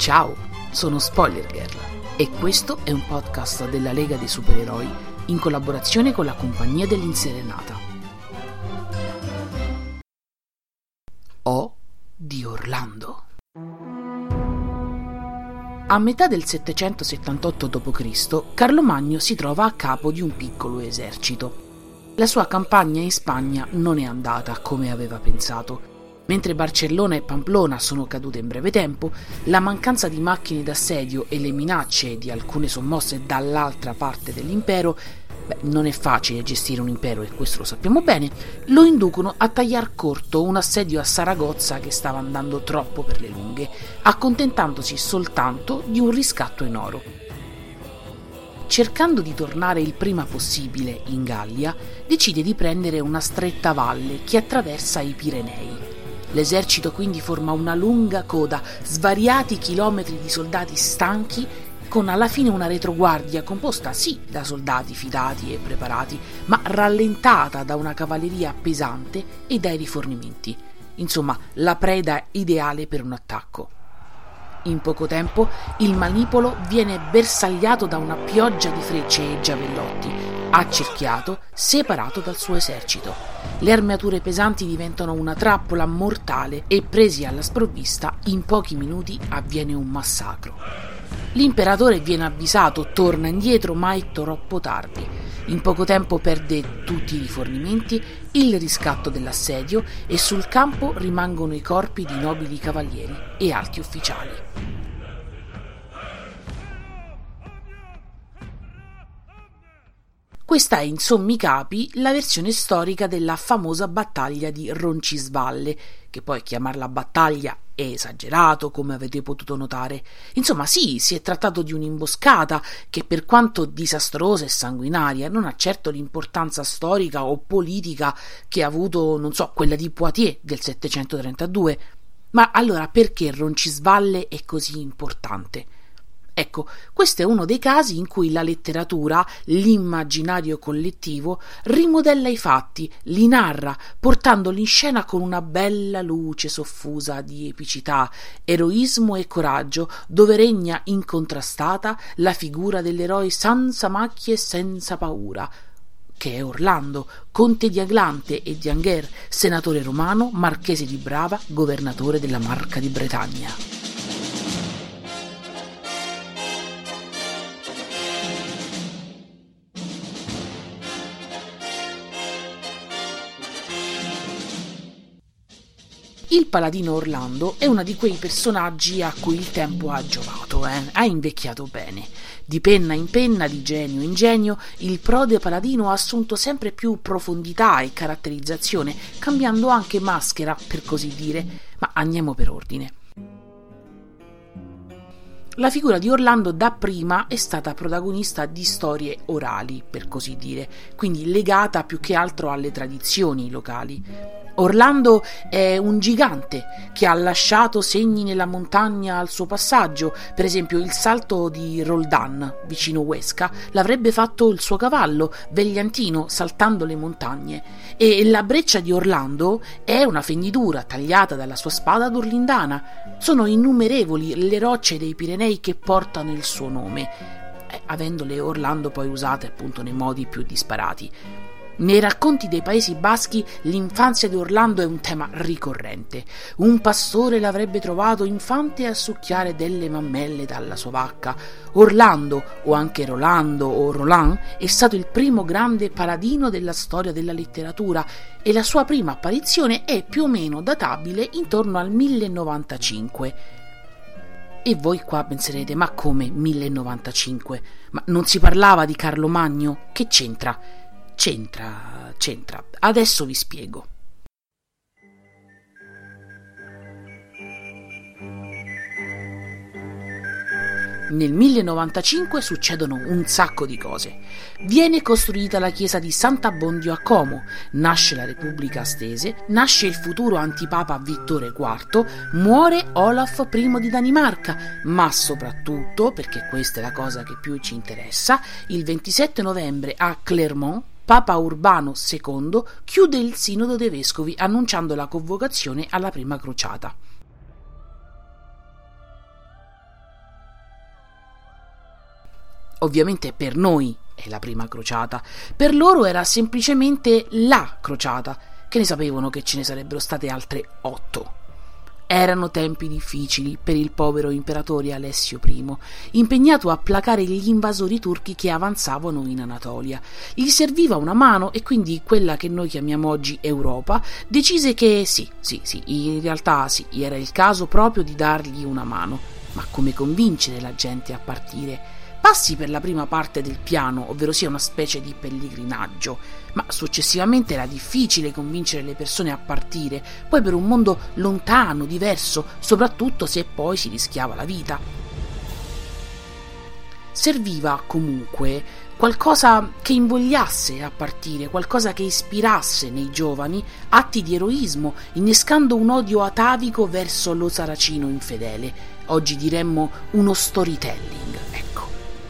Ciao, sono Spoiler Girl e questo è un podcast della Lega dei Supereroi in collaborazione con la Compagnia dell'Inserenata. O di Orlando. A metà del 778 d.C., Carlo Magno si trova a capo di un piccolo esercito. La sua campagna in Spagna non è andata come aveva pensato. Mentre Barcellona e Pamplona sono cadute in breve tempo, la mancanza di macchine d'assedio e le minacce di alcune sommosse dall'altra parte dell'impero, non è facile gestire un impero e questo lo sappiamo bene, lo inducono a tagliar corto un assedio a Saragozza che stava andando troppo per le lunghe, accontentandosi soltanto di un riscatto in oro. Cercando di tornare il prima possibile in Gallia, decide di prendere una stretta valle che attraversa i Pirenei. L'esercito quindi forma una lunga coda, svariati chilometri di soldati stanchi, con alla fine una retroguardia composta sì da soldati fidati e preparati, ma rallentata da una cavalleria pesante e dai rifornimenti. Insomma, la preda ideale per un attacco. In poco tempo il manipolo viene bersagliato da una pioggia di frecce e giavellotti, accerchiato, separato dal suo esercito. Le armature pesanti diventano una trappola mortale e, presi alla sprovvista, in pochi minuti avviene un massacro. L'imperatore viene avvisato, torna indietro, ma è troppo tardi. In poco tempo perde tutti i rifornimenti, il riscatto dell'assedio e sul campo rimangono i corpi di nobili cavalieri e alti ufficiali. Questa è in sommi capi la versione storica della famosa battaglia di Roncisvalle, che poi chiamarla battaglia è esagerato, come avete potuto notare. Insomma, sì, si è trattato di un'imboscata che, per quanto disastrosa e sanguinaria, non ha certo l'importanza storica o politica che ha avuto, quella di Poitiers del 732. Ma allora perché Roncisvalle è così importante? Ecco, questo è uno dei casi in cui la letteratura, l'immaginario collettivo, rimodella i fatti, li narra, portandoli in scena con una bella luce soffusa di epicità, eroismo e coraggio, dove regna incontrastata la figura dell'eroe senza macchie e senza paura, che è Orlando, conte di Aglante e di Angers, senatore romano, marchese di Brava, governatore della Marca di Bretagna. Il paladino Orlando è uno di quei personaggi a cui il tempo ha giovato, ha invecchiato bene. Di penna in penna, di genio in genio, il prode paladino ha assunto sempre più profondità e caratterizzazione, cambiando anche maschera, per così dire, ma andiamo per ordine. La figura di Orlando dapprima è stata protagonista di storie orali, per così dire, quindi legata più che altro alle tradizioni locali. Orlando è un gigante che ha lasciato segni nella montagna al suo passaggio. Per esempio, il salto di Roldan, vicino Huesca, l'avrebbe fatto il suo cavallo, Vegliantino, saltando le montagne. E la breccia di Orlando è una fendidura tagliata dalla sua spada d'Orlindana. Sono innumerevoli le rocce dei Pirenei che portano il suo nome, avendole Orlando poi usate appunto nei modi più disparati. Nei racconti dei Paesi Baschi l'infanzia di Orlando è un tema ricorrente. Un pastore l'avrebbe trovato infante a succhiare delle mammelle dalla sua vacca. Orlando, o anche Rolando o Roland, è stato il primo grande paladino della storia della letteratura e la sua prima apparizione è più o meno databile intorno al 1095. E voi qua penserete, ma come 1095? Ma non si parlava di Carlo Magno? Che c'entra? C'entra. Adesso vi spiego. Nel 1095 succedono un sacco di cose. Viene costruita la chiesa di Sant'Abbondio a Como, nasce la Repubblica Astese, nasce il futuro antipapa Vittore IV, muore Olaf I di Danimarca, ma soprattutto, perché questa è la cosa che più ci interessa, il 27 novembre a Clermont Papa Urbano II chiude il Sinodo dei Vescovi annunciando la convocazione alla prima crociata. Ovviamente per noi è la prima crociata, per loro era semplicemente la crociata, che ne sapevano che ce ne sarebbero state altre 8. Erano tempi difficili per il povero imperatore Alessio I, impegnato a placare gli invasori turchi che avanzavano in Anatolia. Gli serviva una mano e quindi quella che noi chiamiamo oggi Europa decise che sì, in realtà sì, era il caso proprio di dargli una mano. Ma come convincere la gente a partire? Passi per la prima parte del piano, ovvero sia una specie di pellegrinaggio, ma successivamente era difficile convincere le persone a partire, poi per un mondo lontano, diverso, soprattutto se poi si rischiava la vita. Serviva comunque qualcosa che invogliasse a partire, qualcosa che ispirasse nei giovani atti di eroismo, innescando un odio atavico verso lo saracino infedele. Oggi diremmo uno storytelling, ecco.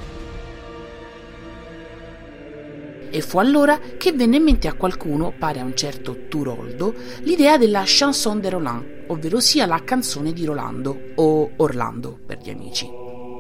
E fu allora che venne in mente a qualcuno, pare a un certo Turoldo, l'idea della chanson de Roland, ovvero sia la canzone di Rolando, o Orlando per gli amici.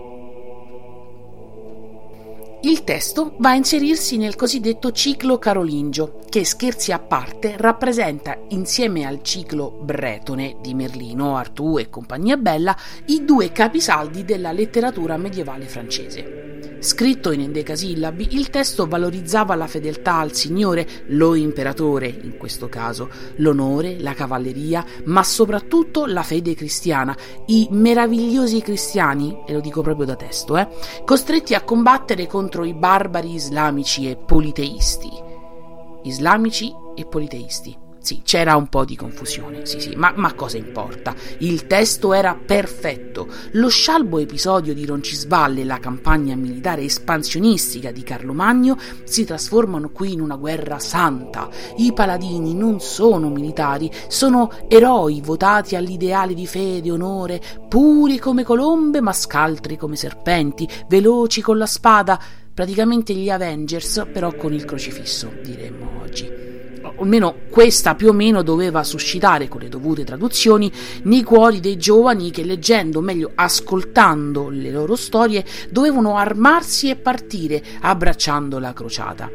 Il testo va a inserirsi nel cosiddetto ciclo carolingio, che, scherzi a parte, rappresenta, insieme al ciclo bretone di Merlino, Artù e compagnia bella, i 2 capisaldi della letteratura medievale francese. Scritto in endecasillabi, il testo valorizzava la fedeltà al signore, lo imperatore in questo caso, l'onore, la cavalleria, ma soprattutto la fede cristiana, i meravigliosi cristiani, e lo dico proprio da testo, costretti a combattere contro i barbari islamici e politeisti. Islamici e politeisti. Sì, c'era un po' di confusione, sì, ma cosa importa? Il testo era perfetto. Lo scialbo episodio di Roncisvalle e la campagna militare espansionistica di Carlo Magno si trasformano qui in una guerra santa. I paladini non sono militari, sono eroi votati all'ideale di fede e onore, puri come colombe ma scaltri come serpenti, veloci con la spada, praticamente gli Avengers però con il crocifisso, diremmo oggi. Almeno questa più o meno doveva suscitare, con le dovute traduzioni, nei cuori dei giovani che, leggendo, meglio ascoltando le loro storie, dovevano armarsi e partire abbracciando la crociata.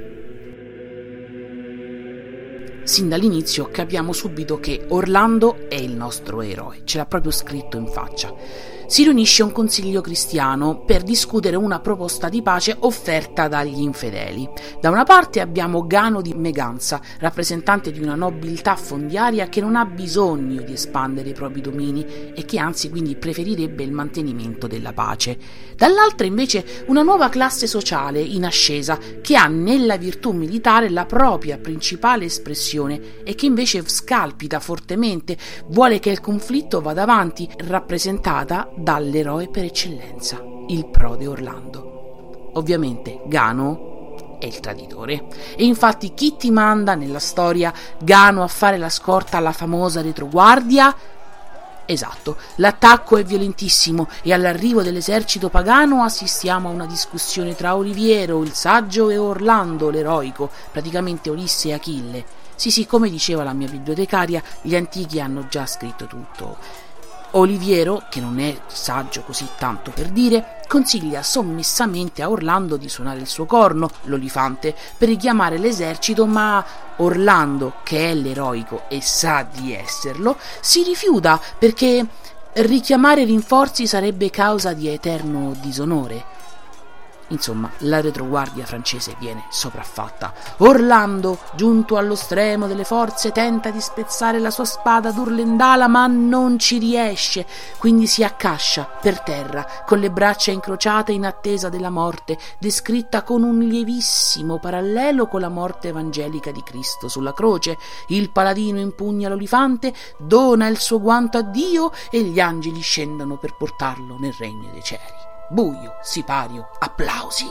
Sin dall'inizio capiamo subito che Orlando è il nostro eroe, ce l'ha proprio scritto in faccia. Si riunisce un consiglio cristiano per discutere una proposta di pace offerta dagli infedeli. Da una parte abbiamo Gano di Meganza, rappresentante di una nobiltà fondiaria che non ha bisogno di espandere i propri domini e che anzi quindi preferirebbe il mantenimento della pace. Dall'altra invece una nuova classe sociale in ascesa che ha nella virtù militare la propria principale espressione e che invece scalpita fortemente, vuole che il conflitto vada avanti, rappresentata dall'eroe per eccellenza, il prode Orlando. Ovviamente Gano è il traditore e infatti chi ti manda nella storia Gano a fare la scorta alla famosa retroguardia? Esatto, l'attacco è violentissimo e all'arrivo dell'esercito pagano assistiamo a una discussione tra Oliviero, il saggio, e Orlando, l'eroico, praticamente Ulisse e Achille. Sì, come diceva la mia bibliotecaria, gli antichi hanno già scritto tutto. Oliviero, che non è saggio così tanto per dire, consiglia sommessamente a Orlando di suonare il suo corno, l'olifante, per richiamare l'esercito, ma Orlando, che è l'eroico e sa di esserlo, si rifiuta perché richiamare rinforzi sarebbe causa di eterno disonore. Insomma, la retroguardia francese viene sopraffatta. Orlando, giunto allo stremo delle forze, tenta di spezzare la sua spada d'Urlendala, ma non ci riesce, quindi si accascia per terra, con le braccia incrociate in attesa della morte, descritta con un lievissimo parallelo con la morte evangelica di Cristo sulla croce. Il paladino impugna l'olifante, dona il suo guanto a Dio e gli angeli scendono per portarlo nel regno dei cieli. Buio, sipario, applausi.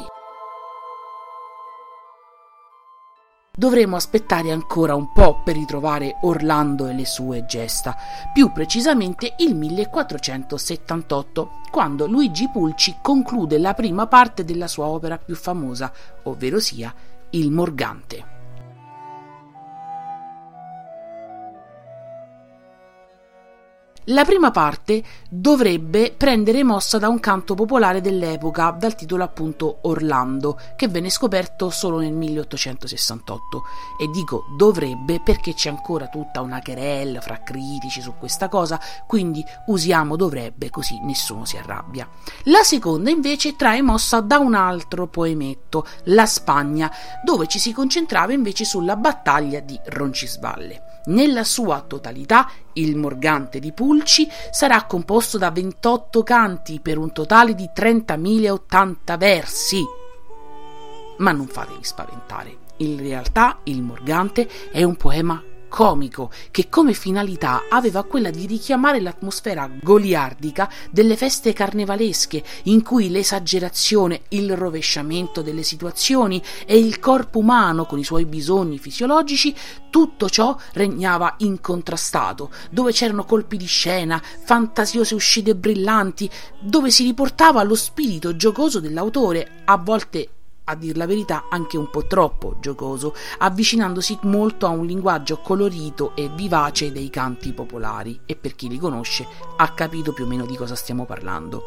Dovremo aspettare ancora un po' per ritrovare Orlando e le sue gesta, più precisamente il 1478, quando Luigi Pulci conclude la prima parte della sua opera più famosa, ovvero sia Il Morgante. La prima parte dovrebbe prendere mossa da un canto popolare dell'epoca dal titolo appunto Orlando, che venne scoperto solo nel 1868, e dico dovrebbe perché c'è ancora tutta una querela fra critici su questa cosa, quindi usiamo dovrebbe così nessuno si arrabbia. La seconda invece trae mossa da un altro poemetto, La Spagna, dove ci si concentrava invece sulla battaglia di Roncisvalle. Nella sua totalità il Morgante di Pulci sarà composto da 28 canti per un totale di 30.080 versi. Ma non fatevi spaventare, in realtà il Morgante è un poema comico che come finalità aveva quella di richiamare l'atmosfera goliardica delle feste carnevalesche, in cui l'esagerazione, il rovesciamento delle situazioni e il corpo umano con i suoi bisogni fisiologici, tutto ciò regnava incontrastato, dove c'erano colpi di scena, fantasiose uscite brillanti, dove si riportava lo spirito giocoso dell'autore, a volte a dir la verità anche un po' troppo giocoso, avvicinandosi molto a un linguaggio colorito e vivace dei canti popolari, e per chi li conosce ha capito più o meno di cosa stiamo parlando.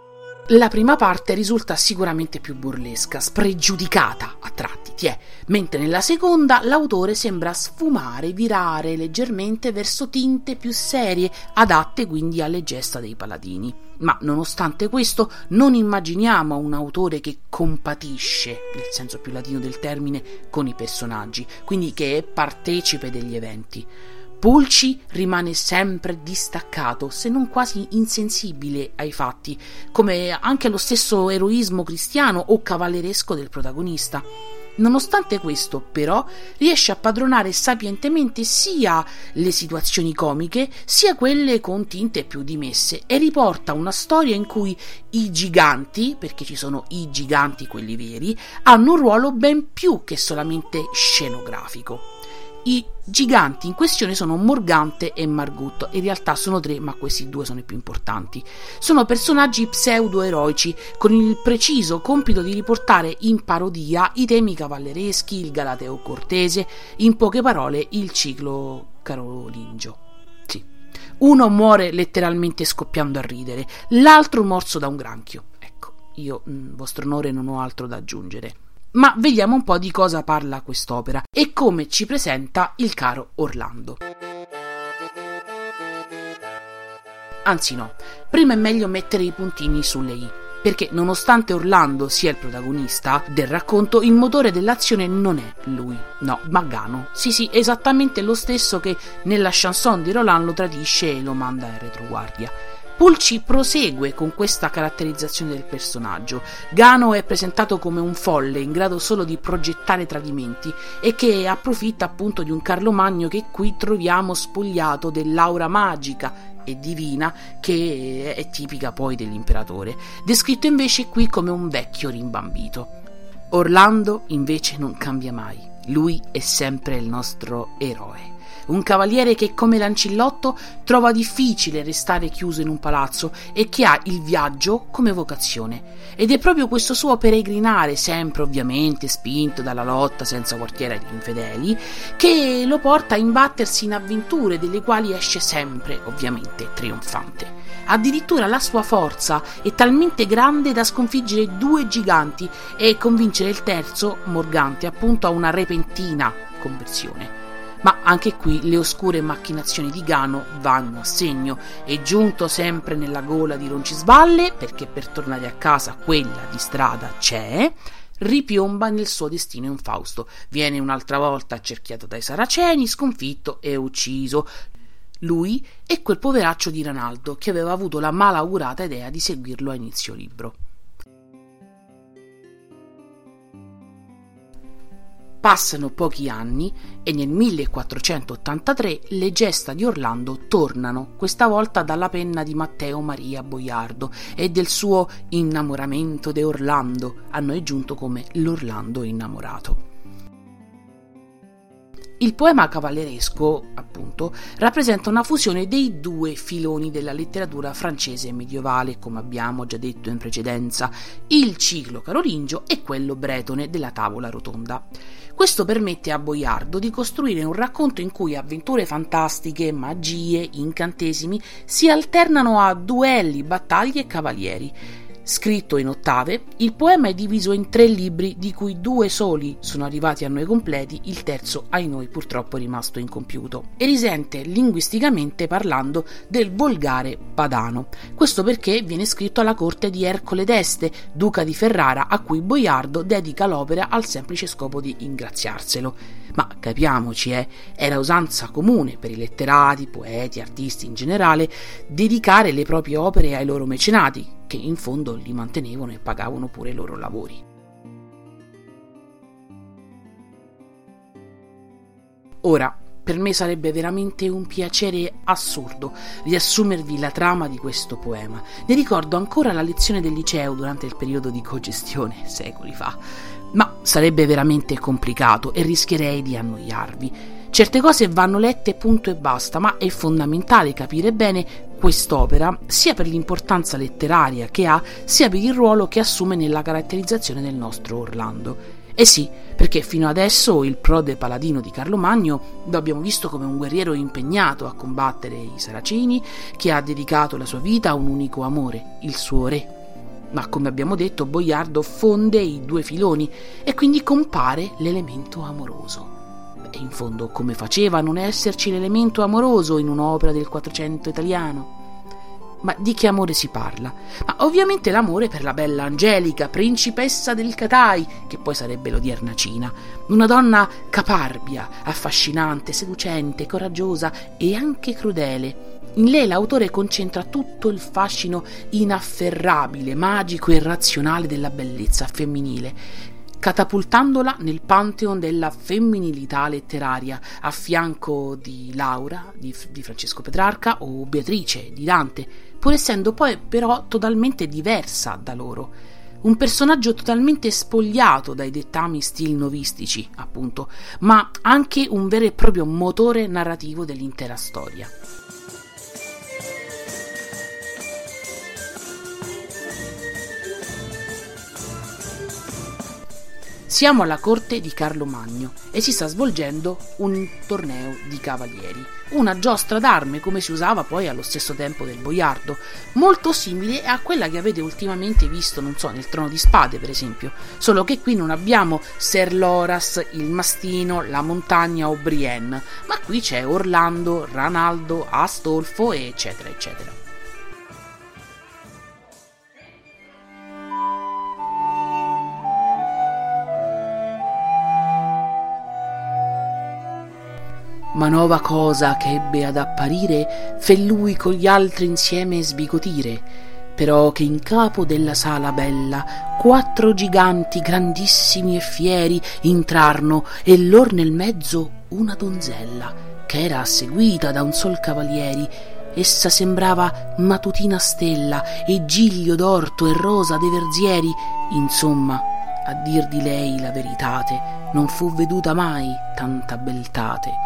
La prima parte risulta sicuramente più burlesca, spregiudicata a tratti, mentre nella seconda l'autore sembra sfumare, virare leggermente verso tinte più serie, adatte quindi alle gesta dei paladini. Ma nonostante questo non immaginiamo un autore che compatisce, nel senso più latino del termine, con i personaggi, quindi che è partecipe degli eventi. Pulci rimane sempre distaccato, se non quasi insensibile ai fatti, come anche lo stesso eroismo cristiano o cavalleresco del protagonista. Nonostante questo, però, riesce a padronare sapientemente sia le situazioni comiche, sia quelle con tinte più dimesse, e riporta una storia in cui i giganti, perché ci sono i giganti quelli veri, hanno un ruolo ben più che solamente scenografico. I giganti in questione sono Morgante e Margotto, in realtà sono 3, ma questi 2 sono i più importanti. Sono personaggi pseudo-eroici con il preciso compito di riportare in parodia i temi cavallereschi, il galateo cortese, in poche parole il ciclo carolingio. Sì. Uno muore letteralmente scoppiando a ridere, l'altro morso da un granchio. Ecco, io, vostro onore, non ho altro da aggiungere. Ma vediamo un po' di cosa parla quest'opera e come ci presenta il caro Orlando. Anzi no, prima è meglio mettere i puntini sulle i, perché nonostante Orlando sia il protagonista del racconto, il motore dell'azione non è lui, no, ma Gano. Sì, esattamente lo stesso che nella chanson di Roland lo tradisce e lo manda in retroguardia. Pulci prosegue con questa caratterizzazione del personaggio. Gano è presentato come un folle in grado solo di progettare tradimenti e che approfitta appunto di un Carlomagno che qui troviamo spogliato dell'aura magica e divina che è tipica poi dell'imperatore, descritto invece qui come un vecchio rimbambito. Orlando invece non cambia mai, lui è sempre il nostro eroe. Un cavaliere che come Lancillotto trova difficile restare chiuso in un palazzo e che ha il viaggio come vocazione. Ed è proprio questo suo peregrinare, sempre ovviamente spinto dalla lotta senza quartiere agli infedeli, che lo porta a imbattersi in avventure delle quali esce sempre, ovviamente, trionfante. Addirittura la sua forza è talmente grande da sconfiggere 2 giganti e convincere il terzo, Morgante, appunto a una repentina conversione. Ma anche qui le oscure macchinazioni di Gano vanno a segno. È giunto sempre nella gola di Roncisvalle, perché per tornare a casa quella di strada c'è, ripiomba nel suo destino infausto, viene un'altra volta accerchiato dai saraceni, sconfitto e ucciso. Lui e quel poveraccio di Ranaldo che aveva avuto la malaugurata idea di seguirlo a inizio libro. Passano pochi anni e nel 1483 le gesta di Orlando tornano, questa volta dalla penna di Matteo Maria Boiardo, e del suo innamoramento de Orlando, a noi giunto come l'Orlando innamorato. Il poema cavalleresco, appunto, rappresenta una fusione dei due filoni della letteratura francese medievale, come abbiamo già detto in precedenza, il ciclo carolingio e quello bretone della tavola rotonda. Questo permette a Boiardo di costruire un racconto in cui avventure fantastiche, magie, incantesimi si alternano a duelli, battaglie e cavalieri. Scritto in ottave, il poema è diviso in 3 libri, di cui 2 soli sono arrivati a noi completi, il terzo ai noi purtroppo è rimasto incompiuto, e risente linguisticamente parlando del volgare padano. Questo perché viene scritto alla corte di Ercole d'Este, duca di Ferrara, a cui Boiardo dedica l'opera al semplice scopo di ingraziarselo. Ma capiamoci, era usanza comune per i letterati, poeti, artisti in generale dedicare le proprie opere ai loro mecenati, che in fondo li mantenevano e pagavano pure i loro lavori. Ora, per me sarebbe veramente un piacere assurdo riassumervi la trama di questo poema. Ne ricordo ancora la lezione del liceo durante il periodo di cogestione, secoli fa, ma sarebbe veramente complicato e rischierei di annoiarvi. Certe cose vanno lette punto e basta, ma è fondamentale capire bene quest'opera sia per l'importanza letteraria che ha, sia per il ruolo che assume nella caratterizzazione del nostro Orlando. Eh sì, perché fino adesso il prode paladino di Carlo Magno lo abbiamo visto come un guerriero impegnato a combattere i Saraceni, che ha dedicato la sua vita a un unico amore, il suo re. Ma come abbiamo detto, Boiardo fonde i 2 filoni e quindi compare l'elemento amoroso. E in fondo, come faceva a non esserci l'elemento amoroso in un'opera del 400 italiano? Ma di che amore si parla? Ma ovviamente l'amore per la bella Angelica, principessa del Catai, che poi sarebbe l'odierna Cina. Una donna caparbia, affascinante, seducente, coraggiosa e anche crudele. In lei l'autore concentra tutto il fascino inafferrabile, magico e razionale della bellezza femminile, catapultandola nel pantheon della femminilità letteraria, a fianco di Laura, di Francesco Petrarca, o Beatrice, di Dante, pur essendo poi però totalmente diversa da loro. Un personaggio totalmente spogliato dai dettami stilnovistici, appunto, ma anche un vero e proprio motore narrativo dell'intera storia. Siamo alla corte di Carlo Magno e si sta svolgendo un torneo di cavalieri, una giostra d'arme come si usava poi allo stesso tempo del boiardo, molto simile a quella che avete ultimamente visto, non so, nel Trono di Spade per esempio, solo che qui non abbiamo Ser Loras, il Mastino, la Montagna o Brienne, ma qui c'è Orlando, Ranaldo, Astolfo eccetera eccetera. Ma nova cosa che ebbe ad apparire fe lui con gli altri insieme sbigotire, però che in capo della sala bella 4 giganti grandissimi e fieri intrarno e lor nel mezzo una donzella che era seguita da un sol cavalieri. Essa sembrava matutina stella e giglio d'orto e rosa de verzieri, insomma a dir di lei la veritate non fu veduta mai tanta beltate.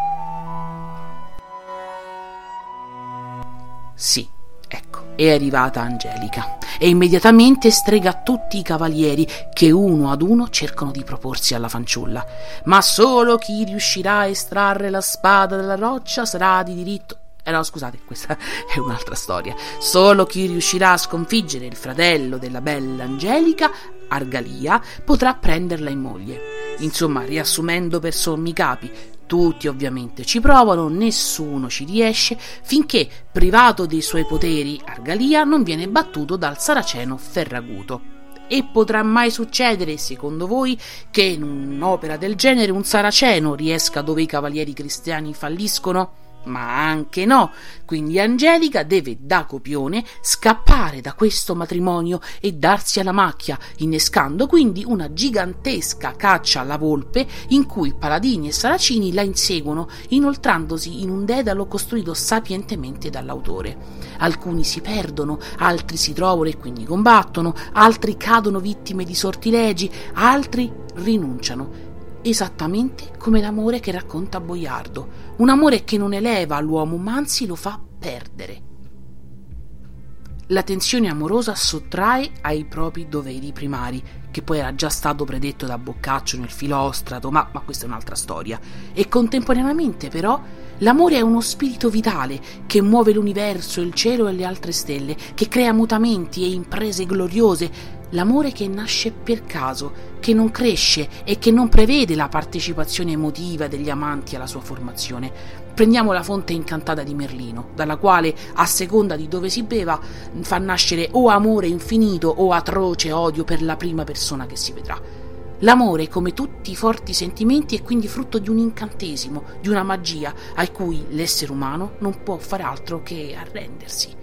Sì, ecco, è arrivata Angelica e immediatamente strega tutti i cavalieri che uno ad uno cercano di proporsi alla fanciulla, ma solo chi riuscirà a estrarre la spada dalla roccia sarà di diritto. No, scusate, questa è un'altra storia. Solo chi riuscirà a sconfiggere il fratello della bella Angelica, Argalia, potrà prenderla in moglie. Insomma, riassumendo per sommi capi, tutti ovviamente ci provano, nessuno ci riesce, finché, privato dei suoi poteri, Argalia non viene battuto dal saraceno Ferraguto. E potrà mai succedere, secondo voi, che in un'opera del genere un saraceno riesca dove i cavalieri cristiani falliscono? Ma anche no, quindi Angelica deve da copione scappare da questo matrimonio e darsi alla macchia, innescando quindi una gigantesca caccia alla volpe in cui paladini e saracini la inseguono, inoltrandosi in un dedalo costruito sapientemente dall'autore. Alcuni si perdono, altri si trovano e quindi combattono, altri cadono vittime di sortilegi, altri rinunciano. esattamente come l'amore che racconta Boiardo, un amore che non eleva l'uomo ma anzi lo fa perdere. La tensione amorosa sottrae ai propri doveri primari, che poi era già stato predetto da Boccaccio nel Filostrato, ma questa è un'altra storia. E contemporaneamente però l'amore è uno spirito vitale che muove l'universo, il cielo e le altre stelle, che crea mutamenti e imprese gloriose. L'amore che nasce per caso, che non cresce e che non prevede la partecipazione emotiva degli amanti alla sua formazione. Prendiamo la fonte incantata di Merlino, dalla quale, a seconda di dove si beva, fa nascere o amore infinito o atroce odio per la prima persona che si vedrà. L'amore, come tutti i forti sentimenti, è quindi frutto di un incantesimo, di una magia a cui l'essere umano non può fare altro che arrendersi.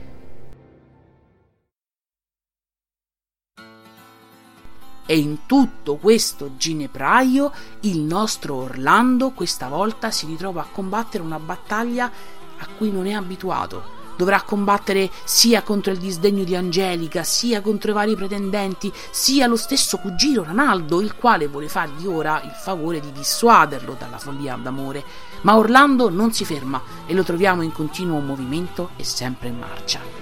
E in tutto questo ginepraio il nostro Orlando questa volta si ritrova a combattere una battaglia a cui non è abituato. Dovrà combattere sia contro il disdegno di Angelica, sia contro i vari pretendenti, sia lo stesso cugino Ranaldo, il quale vuole fargli ora il favore di dissuaderlo dalla follia d'amore. Ma Orlando non si ferma e lo troviamo in continuo movimento e sempre in marcia.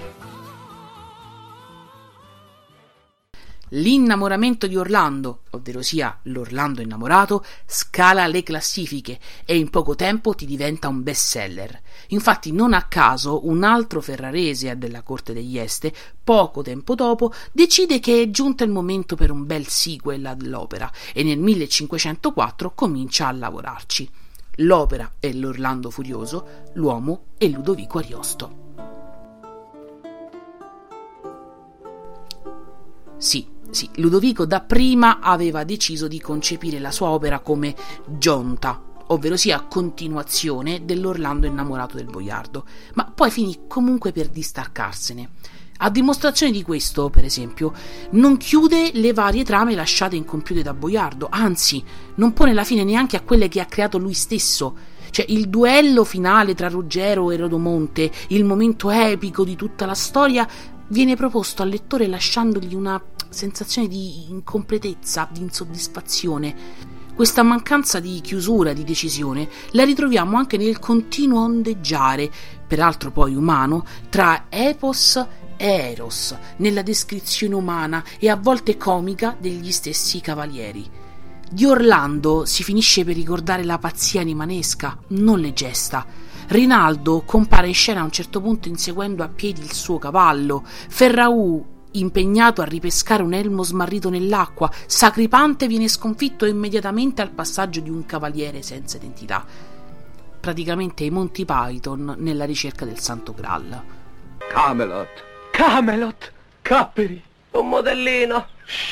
L'innamoramento di Orlando, ovvero sia l'Orlando innamorato, scala le classifiche e in poco tempo ti diventa un bestseller. Infatti non a caso un altro ferrarese della corte degli Este, poco tempo dopo, decide che è giunto il momento per un bel sequel all'opera e nel 1504 comincia a lavorarci. L'opera è l'Orlando Furioso, l'uomo è Ludovico Ariosto. Sì, Ludovico dapprima aveva deciso di concepire la sua opera come giunta, ovvero sia continuazione dell'Orlando innamorato del boiardo, ma poi finì comunque per distaccarsene. A dimostrazione di questo, per esempio, non chiude le varie trame lasciate incompiute da Boiardo, anzi, non pone la fine neanche a quelle che ha creato lui stesso. Cioè, il duello finale tra Ruggero e Rodomonte, il momento epico di tutta la storia, viene proposto al lettore lasciandogli una sensazione di incompletezza, di insoddisfazione. Questa mancanza di chiusura, di decisione, la ritroviamo anche nel continuo ondeggiare, peraltro poi umano, tra epos e eros, nella descrizione umana e a volte comica degli stessi cavalieri. Di Orlando si finisce per ricordare la pazzia animanesca, non le gesta. Rinaldo compare in scena a un certo punto inseguendo a piedi il suo cavallo. Ferraù, impegnato a ripescare un elmo smarrito nell'acqua. Sacripante viene sconfitto immediatamente al passaggio di un cavaliere senza identità. Praticamente i Monty Python nella ricerca del Santo Graal. Camelot, Capperi, un modellino.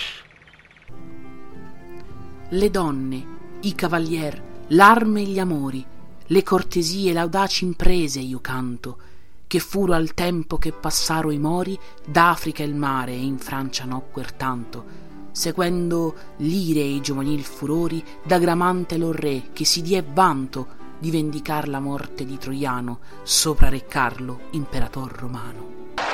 Le donne, i cavalier, l'arme e gli amori, le cortesie e l'audaci imprese io canto, che furo al tempo che passaro i mori d'Africa il mare e in Francia nocquer tanto, seguendo l'ire e i giovanil furori da Gramante lo re che si die vanto di vendicar la morte di Troiano sopra re Carlo imperator romano.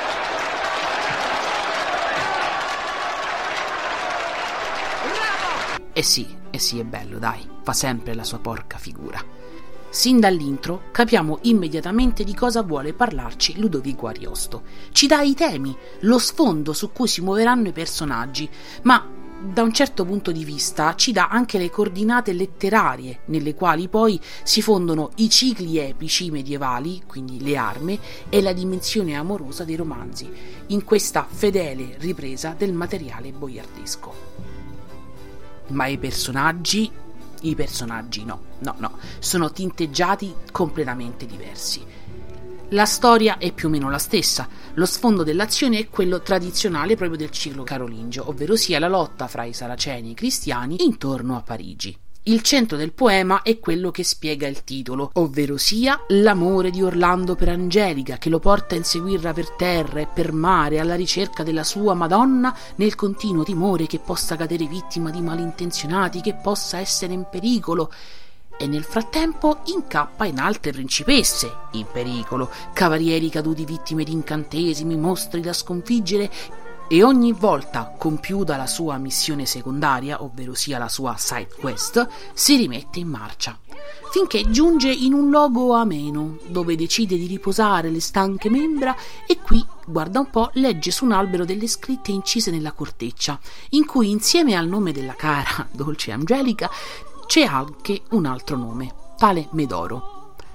Eh sì, è bello, dai, fa sempre la sua porca figura. Sin dall'intro capiamo immediatamente di cosa vuole parlarci Ludovico Ariosto. Ci dà i temi, lo sfondo su cui si muoveranno i personaggi, ma da un certo punto di vista ci dà anche le coordinate letterarie nelle quali poi si fondono i cicli epici medievali, quindi le armi, e la dimensione amorosa dei romanzi, in questa fedele ripresa del materiale boiardesco. Ma i personaggi no, sono tinteggiati completamente diversi. La storia è più o meno la stessa, lo sfondo dell'azione è quello tradizionale proprio del ciclo carolingio, ovvero sia la lotta fra i saraceni e i cristiani intorno a Parigi. Il centro del poema è quello che spiega il titolo, ovvero sia l'amore di Orlando per Angelica, che lo porta a inseguirla per terra e per mare alla ricerca della sua Madonna, nel continuo timore che possa cadere vittima di malintenzionati, che possa essere in pericolo. E nel frattempo incappa in altre principesse in pericolo, cavalieri caduti vittime di incantesimi, mostri da sconfiggere, e ogni volta compiuta la sua missione secondaria, ovvero sia la sua side quest, si rimette in marcia, finché giunge in un luogo ameno, dove decide di riposare le stanche membra e qui, guarda un po', legge su un albero delle scritte incise nella corteccia, in cui insieme al nome della cara, dolce Angelica, c'è anche un altro nome, tale Medoro.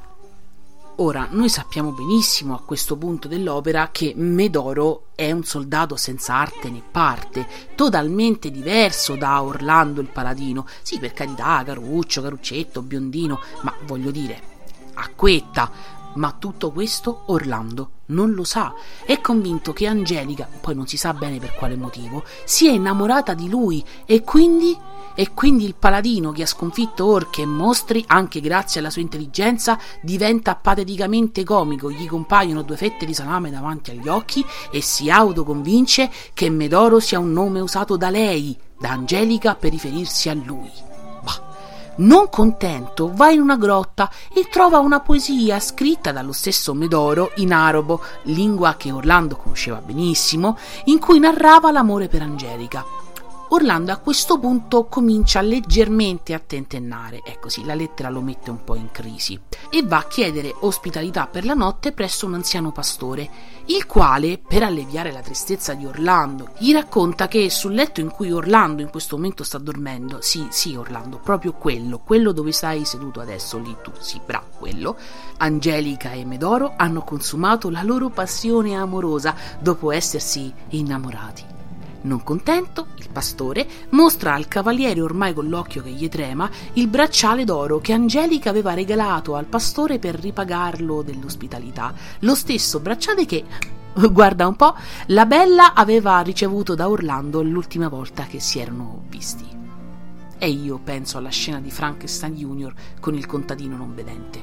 Ora, noi sappiamo benissimo a questo punto dell'opera che Medoro è un soldato senza arte né parte, totalmente diverso da Orlando il paladino. Sì, per carità, caruccio, caruccetto, biondino, ma voglio dire, acquetta. Ma tutto questo Orlando non lo sa. È convinto che Angelica, poi non si sa bene per quale motivo, sia innamorata di lui e quindi il paladino che ha sconfitto orche e mostri, anche grazie alla sua intelligenza, diventa pateticamente comico, gli compaiono 2 fette di salame davanti agli occhi e si autoconvince che Medoro sia un nome usato da lei, da Angelica, per riferirsi a lui. Non contento, va in una grotta e trova una poesia scritta dallo stesso Medoro in arabo, lingua che Orlando conosceva benissimo, in cui narrava l'amore per Angelica. Orlando a questo punto comincia leggermente a tentennare, ecco sì, la lettera lo mette un po' in crisi, e va a chiedere ospitalità per la notte presso un anziano pastore, il quale, per alleviare la tristezza di Orlando, gli racconta che sul letto in cui Orlando in questo momento sta dormendo, sì Orlando, proprio quello dove stai seduto adesso, lì tu, sì, bravo, quello, Angelica e Medoro hanno consumato la loro passione amorosa dopo essersi innamorati. Non contento, il pastore mostra al cavaliere, ormai con l'occhio che gli trema, il bracciale d'oro che Angelica aveva regalato al pastore per ripagarlo dell'ospitalità. Lo stesso bracciale che, guarda un po', la bella aveva ricevuto da Orlando l'ultima volta che si erano visti. E io penso alla scena di Frankenstein Junior con il contadino non vedente.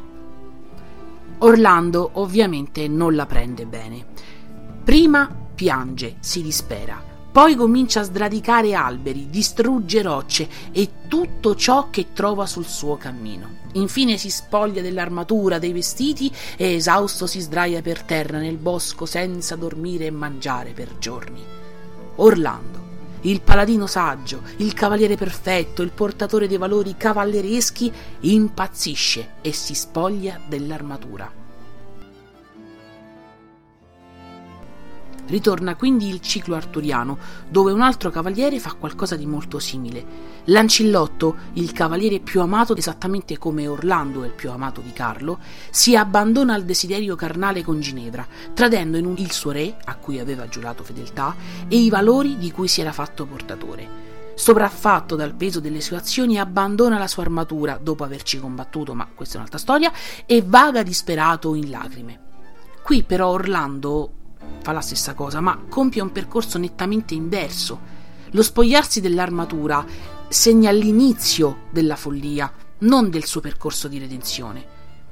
Orlando ovviamente non la prende bene. Prima piange, si dispera. Poi comincia a sradicare alberi, distrugge rocce e tutto ciò che trova sul suo cammino. Infine si spoglia dell'armatura, dei vestiti e esausto si sdraia per terra nel bosco senza dormire e mangiare per giorni. Orlando, il paladino saggio, il cavaliere perfetto, il portatore dei valori cavallereschi, impazzisce e si spoglia dell'armatura. Ritorna quindi il ciclo arturiano, dove un altro cavaliere fa qualcosa di molto simile. Lancillotto, il cavaliere più amato esattamente come Orlando è il più amato di Carlo, si abbandona al desiderio carnale con Ginevra, tradendo il suo re, a cui aveva giurato fedeltà, e i valori di cui si era fatto portatore. Sopraffatto dal peso delle sue azioni, abbandona la sua armatura, dopo averci combattuto, ma questa è un'altra storia, e vaga disperato in lacrime. Qui però Orlando fa la stessa cosa, ma compie un percorso nettamente inverso. Lo spogliarsi dell'armatura segna l'inizio della follia, non del suo percorso di redenzione.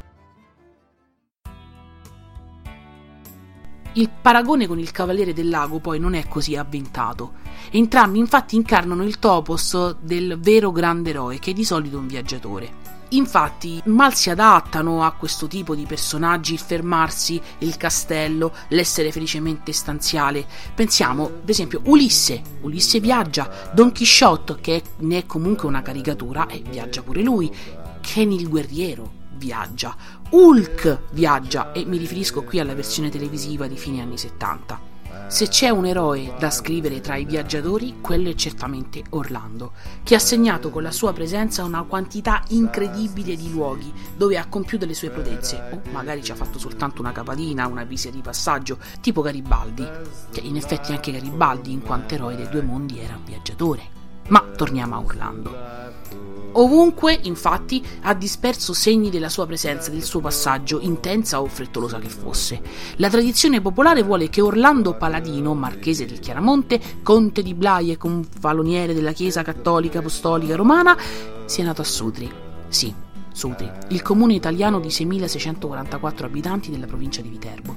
Il paragone con il Cavaliere del Lago poi non è così avventato. Entrambi infatti incarnano il topos del vero grande eroe, che è di solito un viaggiatore. Infatti mal si adattano a questo tipo di personaggi il fermarsi, il castello, l'essere felicemente stanziale. Pensiamo ad esempio Ulisse viaggia, Don Chisciotte, che ne è comunque una caricatura, e viaggia pure lui, Ken il guerriero viaggia, Hulk viaggia, e mi riferisco qui alla versione televisiva di fine anni 70. Se c'è un eroe da scrivere tra i viaggiatori, quello è certamente Orlando, che ha segnato con la sua presenza una quantità incredibile di luoghi dove ha compiuto le sue prodezze, o magari ci ha fatto soltanto una capatina, una visita di passaggio, tipo Garibaldi, che in effetti anche Garibaldi, in quanto eroe dei due mondi, era un viaggiatore. Ma torniamo a Orlando. Ovunque, infatti, ha disperso segni della sua presenza, del suo passaggio, intensa o frettolosa che fosse. La tradizione popolare vuole che Orlando Paladino, marchese del Chiaramonte, conte di Blaie, confaloniere della Chiesa Cattolica Apostolica Romana, sia nato a Sutri. Sì, Sutri, il comune italiano di 6.644 abitanti della provincia di Viterbo.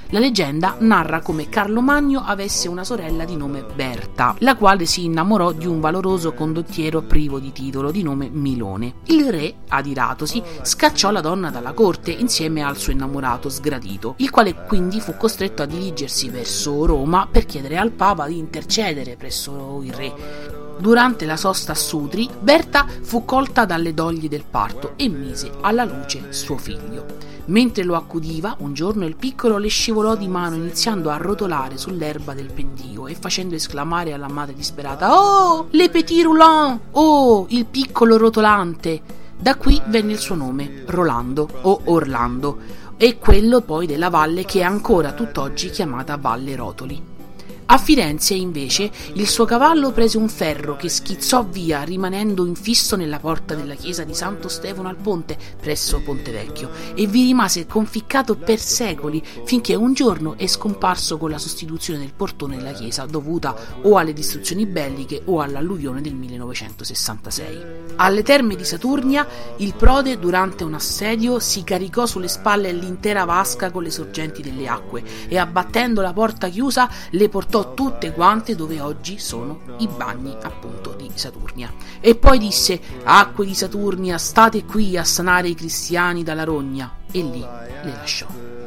La leggenda narra come Carlo Magno avesse una sorella di nome Berta, la quale si innamorò di un valoroso condottiero privo di titolo di nome Milone. Il re, adiratosi, scacciò la donna dalla corte insieme al suo innamorato sgradito, il quale quindi fu costretto a dirigersi verso Roma per chiedere al Papa di intercedere presso il re. Durante la sosta a Sutri, Berta fu colta dalle doglie del parto e mise alla luce suo figlio. Mentre lo accudiva, un giorno il piccolo le scivolò di mano iniziando a rotolare sull'erba del pendio e facendo esclamare alla madre disperata: «Oh, le petit roulant! Oh, il piccolo rotolante!» Da qui venne il suo nome, Rolando o Orlando, e quello poi della valle che è ancora tutt'oggi chiamata Valle Rotoli. A Firenze, invece, il suo cavallo prese un ferro che schizzò via, rimanendo infisso nella porta della chiesa di Santo Stefano al Ponte, presso Ponte Vecchio, e vi rimase conficcato per secoli, finché un giorno è scomparso con la sostituzione del portone della chiesa, dovuta o alle distruzioni belliche o all'alluvione del 1966. Alle terme di Saturnia, il prode, durante un assedio, si caricò sulle spalle l'intera vasca con le sorgenti delle acque e, abbattendo la porta chiusa, le portò tutte quante dove oggi sono i bagni appunto di Saturnia. E poi disse: «Acque di Saturnia, state qui a sanare i cristiani dalla rogna», e lì le lasciò.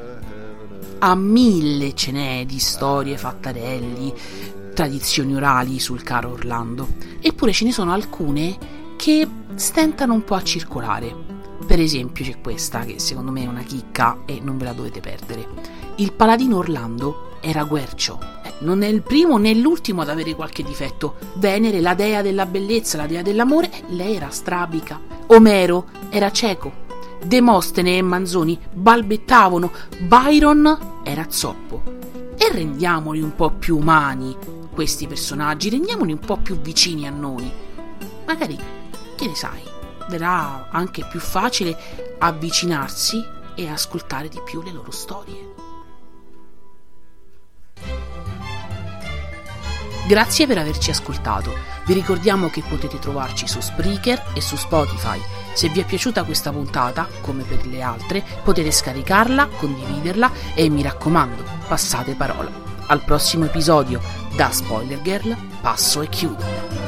A mille ce n'è di storie, fattarelli, tradizioni orali sul caro Orlando, eppure ce ne sono alcune che stentano un po' a circolare. Per esempio c'è questa che secondo me è una chicca e non ve la dovete perdere. Il paladino Orlando era guercio. Non è il primo né l'ultimo ad avere qualche difetto. Venere, la dea della bellezza, la dea dell'amore, lei era strabica. Omero era cieco. Demostene e Manzoni balbettavano. Byron era zoppo. E rendiamoli un po' più umani questi personaggi, rendiamoli un po' più vicini a noi. Magari, che ne sai, verrà anche più facile avvicinarsi e ascoltare di più le loro storie. Grazie per averci ascoltato. Vi ricordiamo che potete trovarci su Spreaker e su Spotify. Se vi è piaciuta questa puntata, come per le altre, potete scaricarla, condividerla e, mi raccomando, passate parola. Al prossimo episodio. Da Spoiler Girl passo e chiudo.